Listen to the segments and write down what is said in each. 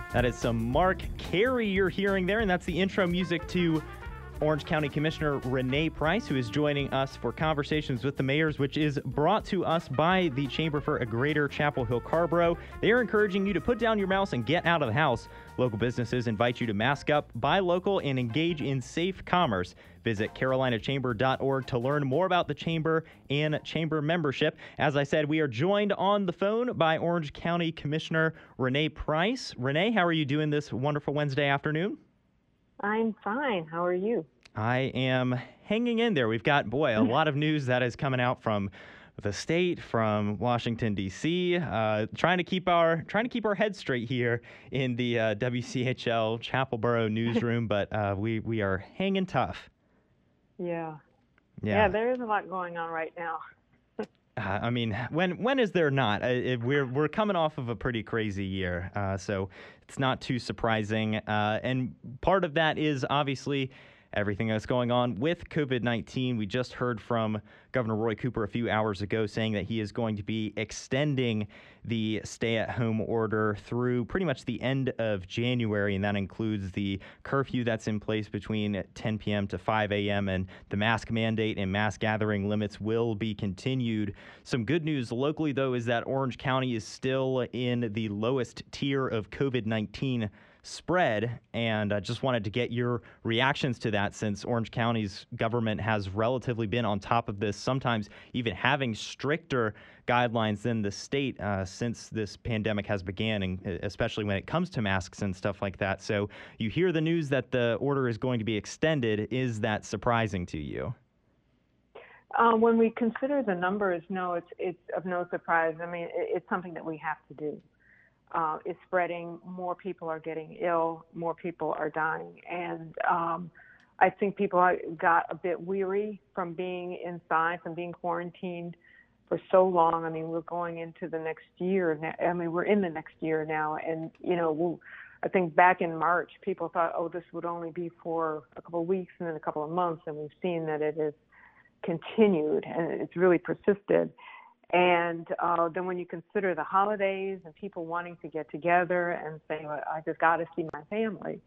That is some Mark Carey you're hearing there, and that's the intro music to Orange County Commissioner Renee Price, who is joining us for Conversations with the Mayors, which is brought to us by the Chamber for a Greater Chapel Hill Carrboro. They are encouraging you to put down your mouse and get out of the house. Local businesses invite you to mask up, buy local, and engage in safe commerce. Visit carolinachamber.org to learn more about the Chamber and Chamber membership. As I said, we are joined on the phone by Orange County Commissioner Renee Price. Renee, how are you doing this wonderful Wednesday afternoon? I'm fine. How are you? I am hanging in there. We've got, a lot of news that is coming out from the state, from Washington, D.C., trying to keep our heads straight here in the WCHL Chapelboro newsroom, but we are hanging tough. Yeah, there is a lot going on right now. I mean, when is there not? We're coming off of a pretty crazy year, so it's not too surprising. And part of that is obviously everything that's going on with COVID-19. We just heard from Governor Roy Cooper a few hours ago saying that he is going to be extending the stay-at-home order through pretty much the end of January, and that includes the curfew that's in place between 10 p.m. to 5 a.m., and the mask mandate and mass gathering limits will be continued. Some good news locally, though, is that Orange County is still in the lowest tier of COVID-19 spread, and I just wanted to get your reactions to that, since Orange County's government has relatively been on top of this, sometimes even having stricter guidelines than the state since this pandemic has began, and especially when it comes to masks and stuff like that. So you hear the news that the order is going to be extended. Is that surprising to you? When we consider the numbers, no, it's of no surprise. I mean, it's something that we have to do. It's spreading. More people are getting ill. More people are dying. And I think people got a bit weary from being inside, from being quarantined for so long. I mean, we're going into the next year now. I mean, we're in the next year now. And, I think back in March, people thought, this would only be for a couple of weeks and then a couple of months. And we've seen that it has continued and it's really persisted. And then when you consider the holidays and people wanting to get together and saying, I just got to see my family,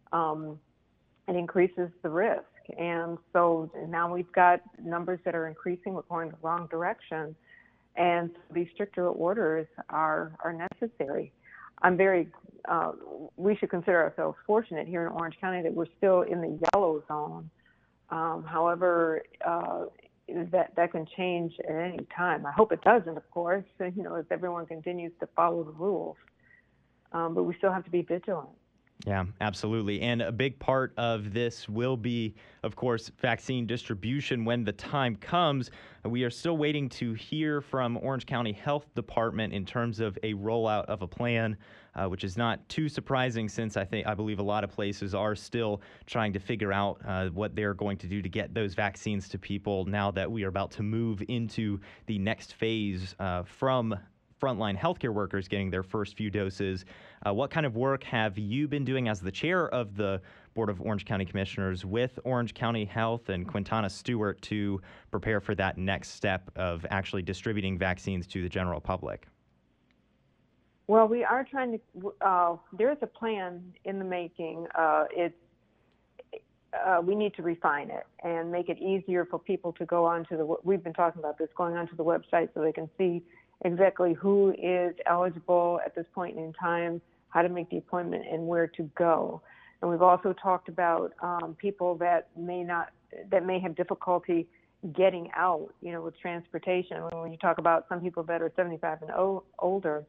it increases the risk. And so now we've got numbers that are increasing. We're going the wrong direction. And so these stricter orders are necessary. We should consider ourselves fortunate here in Orange County that we're still in the yellow zone. However, that can change at any time. I hope it doesn't, of course, as everyone continues to follow the rules. But we still have to be vigilant. Yeah, absolutely. And a big part of this will be, of course, vaccine distribution when the time comes. We are still waiting to hear from Orange County Health Department in terms of a rollout of a plan, which is not too surprising, since I believe a lot of places are still trying to figure out what they're going to do to get those vaccines to people now that we are about to move into the next phase from frontline healthcare workers getting their first few doses. What kind of work have you been doing as the chair of the Board of Orange County Commissioners with Orange County Health and Quintana Stewart to prepare for that next step of actually distributing vaccines to the general public? Well, we are trying to, there is a plan in the making. We need to refine it and make it easier for people to go onto we've been talking about this, going onto the website so they can see exactly who is eligible at this point in time, how to make the appointment, and where to go. And we've also talked about people that may have difficulty getting out, with transportation. When you talk about some people that are 75 and older,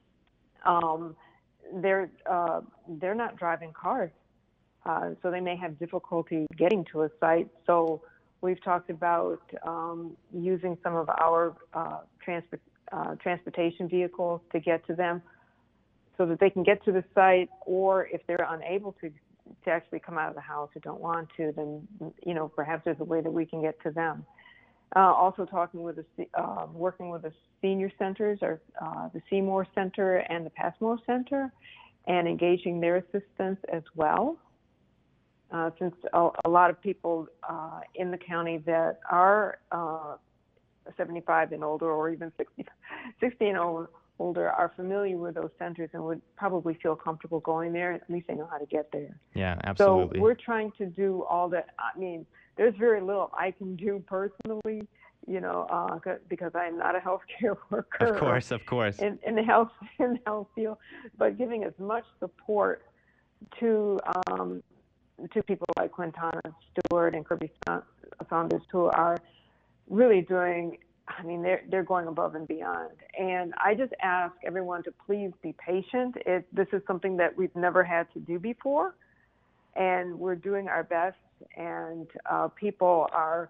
they're not driving cars, so they may have difficulty getting to a site. So we've talked about using some of our transportation vehicles to get to them so that they can get to the site, or if they're unable to actually come out of the house or don't want to, then, perhaps there's a way that we can get to them. Also working with the senior centers, or the Seymour Center and the Passmore Center, and engaging their assistance as well. Since a lot of people in the county that are 75 and older, or even 60 and older are familiar with those centers and would probably feel comfortable going there. At least they know how to get there. Yeah, absolutely. So we're trying to do all that. I mean, there's very little I can do personally, because I'm not a healthcare worker. Of course. In the health field, but giving as much support to people like Quintana Stewart and Kirby Saunders, who are really doing. I mean, they're going above and beyond. And I just ask everyone to please be patient. This is something that we've never had to do before, and we're doing our best. And people are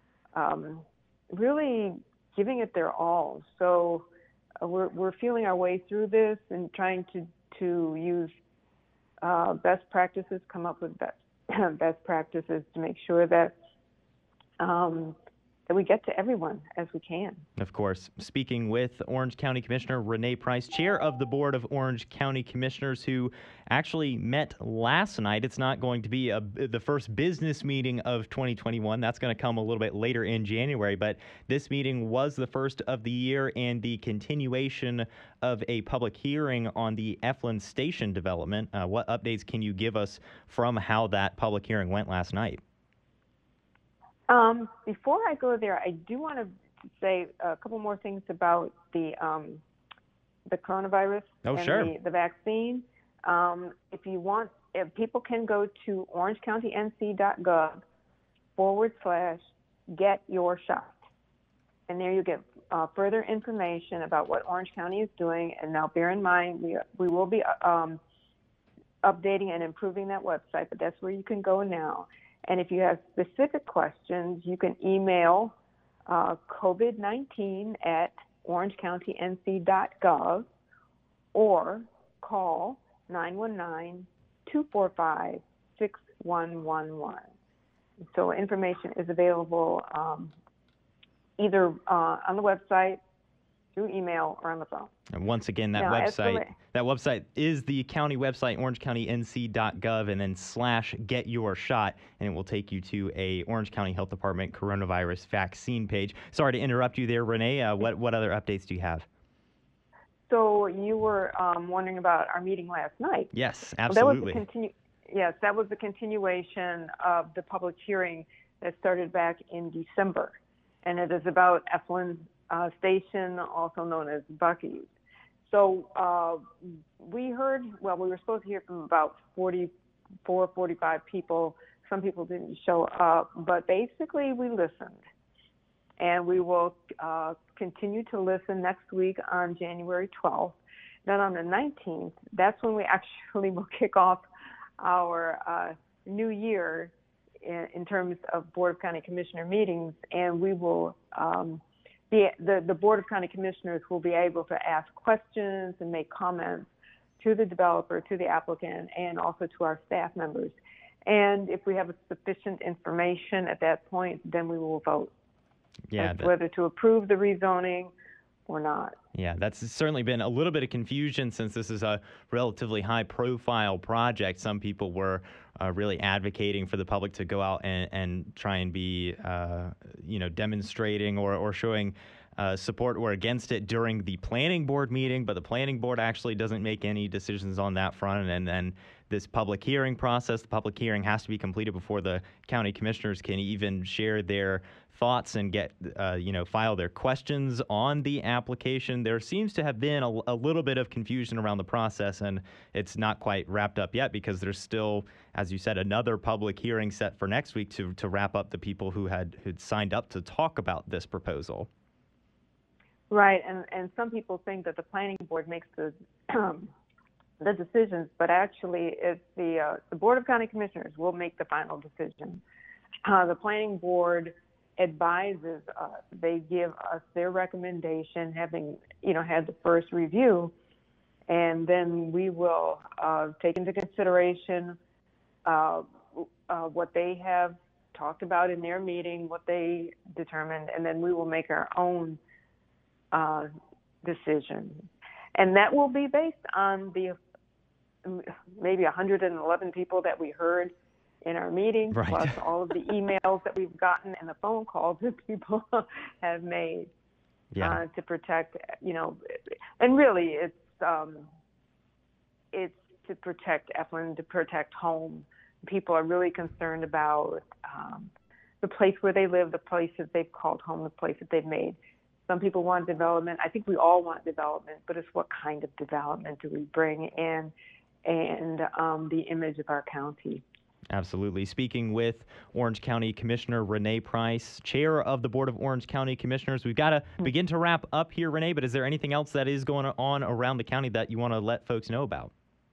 really giving it their all. So we're feeling our way through this and trying to use best practices, come up with best practices to make sure that we get to everyone as we can. Of course. Speaking with Orange County Commissioner Renee Price, chair of the Board of Orange County Commissioners, who actually met last night. It's not going to be the first business meeting of 2021. That's going to come a little bit later in January, but this meeting was the first of the year and the continuation of a public hearing on the Eflin Station development. What updates can you give us from how that public hearing went last night? Before I go there, I do want to say a couple more things about the coronavirus and the vaccine. If people can go to orangecountync.gov/get-your-shot. And there you get further information about what Orange County is doing. And now bear in mind, we will be updating and improving that website, but that's where you can go now. And if you have specific questions, you can email COVID-19@orangecountync.gov or call 919-245-6111. So information is available either on the website, through email, or on the phone. And once again, that website is the county website, orangecountync.gov, and then /get-your-shot, and it will take you to a Orange County Health Department coronavirus vaccine page. Sorry to interrupt you there, Renee. What other updates do you have? So you were wondering about our meeting last night. Yes, absolutely. That was the continuation of the public hearing that started back in December, and it is about Eflin Station, also known as Buc-ee's. So we were supposed to hear from about 44, 45 people. Some people didn't show up, but basically we listened. And we will continue to listen next week on January 12th. Then on the 19th, that's when we actually will kick off our new year in terms of Board of County Commissioner meetings, and we will the Board of County Commissioners will be able to ask questions and make comments to the developer, to the applicant, and also to our staff members. And if we have sufficient information at that point, then we will vote whether to approve the rezoning or not. Yeah, that's certainly been a little bit of confusion since this is a relatively high-profile project. Some people were really advocating for the public to go out and try and be, demonstrating or showing support or against it during the planning board meeting, but the planning board actually doesn't make any decisions on that front. And this public hearing process, the public hearing has to be completed before the county commissioners can even share their thoughts and get, file their questions on the application. There seems to have been a little bit of confusion around the process, and it's not quite wrapped up yet because there's still, as you said, another public hearing set for next week to wrap up the people who'd signed up to talk about this proposal. Right, and some people think that the planning board makes the decisions, but actually it's the Board of County Commissioners will make the final decision. The planning board advises us. They give us their recommendation, having had the first review, and then we will take into consideration what they have talked about in their meeting, what they determined, and then we will make our own decision. And that will be based on the maybe 111 people that we heard in our meeting, right, plus all of the emails that we've gotten and the phone calls that people have made. Yeah. to protect, and really it's to protect Eflin, to protect home. People are really concerned about the place where they live, the place that they've called home, the place that they've made. Some people want development. I think we all want development, but it's what kind of development do we bring in, and the image of our county. Absolutely. Speaking with Orange County Commissioner Renee Price, chair of the Board of Orange County Commissioners. We've got to begin to wrap up here, Renee, but is there anything else that is going on around the county that you want to let folks know about?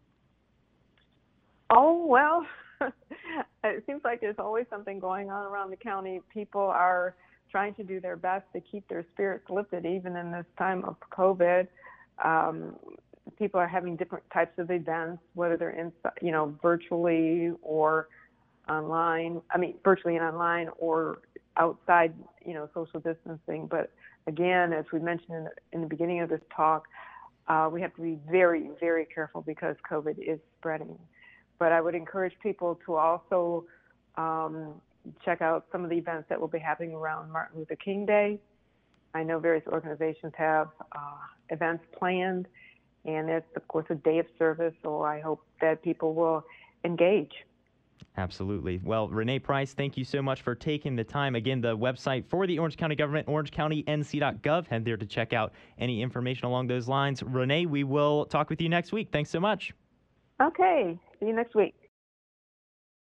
Oh, well, it seems like there's always something going on around the county. People are trying to do their best to keep their spirits lifted, even in this time of COVID. People are having different types of events, whether they're virtually or online. I mean, virtually and online, or outside, social distancing. But again, as we mentioned in the beginning of this talk, we have to be very, very careful because COVID is spreading. But I would encourage people to also check out some of the events that will be happening around Martin Luther King Day. I know various organizations have events planned, and it's, of course, a day of service, so I hope that people will engage. Absolutely. Well, Renee Price, thank you so much for taking the time. Again, the website for the Orange County government, orangecounty.nc.gov. Head there to check out any information along those lines. Renee, we will talk with you next week. Thanks so much. Okay. See you next week.